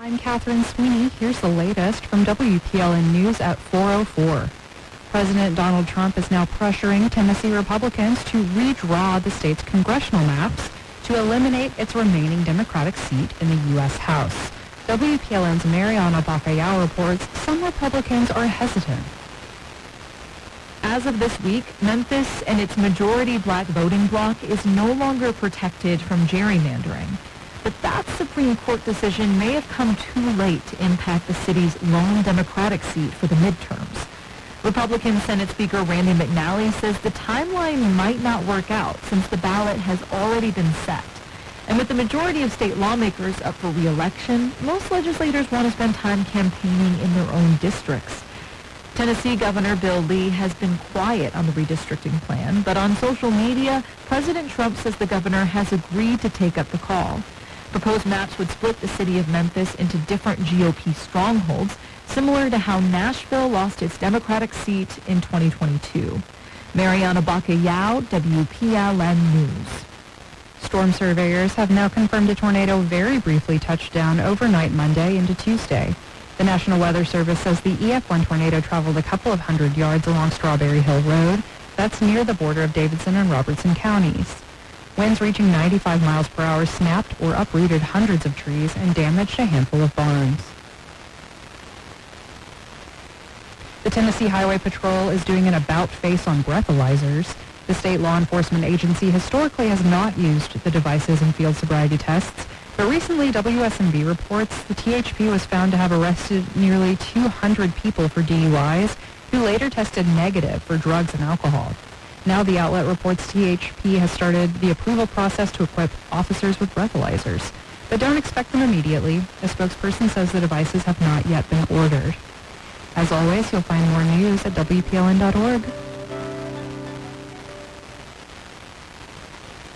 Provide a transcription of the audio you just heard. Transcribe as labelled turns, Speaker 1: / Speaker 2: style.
Speaker 1: I'm Catherine Sweeney. Here's the latest from WPLN News at 4:04. President Donald Trump is now pressuring Tennessee Republicans to redraw the state's congressional maps to eliminate its remaining Democratic seat in the U.S. House. WPLN's Mariana Bacallao reports some Republicans are hesitant.
Speaker 2: As of this week, Memphis and its majority black voting bloc is no longer protected from gerrymandering. But that Supreme Court decision may have come too late to impact the city's lone Democratic seat for the midterms. Republican Senate Speaker Randy McNally says the timeline might not work out since the ballot has already been set. And with the majority of state lawmakers up for re-election, most legislators want to spend time campaigning in their own districts. Tennessee Governor Bill Lee has been quiet on the redistricting plan, but on social media, President Trump says the governor has agreed to take up the call. Proposed maps would split the city of Memphis into different GOP strongholds, similar to how Nashville lost its Democratic seat in 2022. Mariana Bacallao, WPLN News.
Speaker 1: Storm surveyors have now confirmed a tornado very briefly touched down overnight Monday into Tuesday. The National Weather Service says the EF1 tornado traveled a couple of hundred yards along Strawberry Hill Road. That's near the border of Davidson and Robertson counties. Winds reaching 95 miles per hour snapped or uprooted hundreds of trees and damaged a handful of barns. The Tennessee Highway Patrol is doing an about-face on breathalyzers. The state law enforcement agency historically has not used the devices in field sobriety tests, but recently WSMV reports the THP was found to have arrested nearly 200 people for DUIs who later tested negative for drugs and alcohol. Now the outlet reports THP has started the approval process to equip officers with breathalyzers, but don't expect them immediately. A spokesperson says the devices have not yet been ordered. As always, you'll find more news at WPLN.org.